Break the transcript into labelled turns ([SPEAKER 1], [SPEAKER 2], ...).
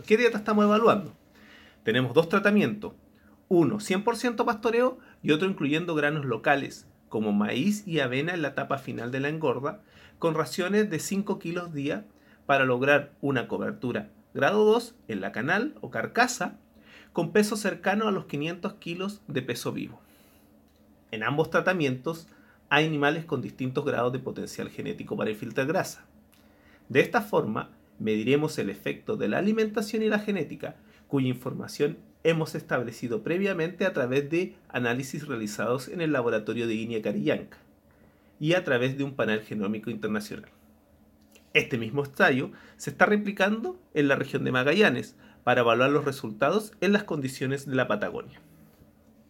[SPEAKER 1] ¿qué dieta estamos evaluando? Tenemos dos tratamientos, uno 100% pastoreo y otro incluyendo granos locales, como maíz y avena en la etapa final de la engorda, con raciones de 5 kilos día para lograr una cobertura grado 2 en la canal o carcasa, con peso cercano a los 500 kilos de peso vivo. En ambos tratamientos hay animales con distintos grados de potencial genético para infiltrar grasa. De esta forma, mediremos el efecto de la alimentación y la genética, cuya información hemos establecido previamente a través de análisis realizados en el laboratorio de Iña Carillanca y a través de un panel genómico internacional. Este mismo ensayo se está replicando en la región de Magallanes para evaluar los resultados en las condiciones de la Patagonia.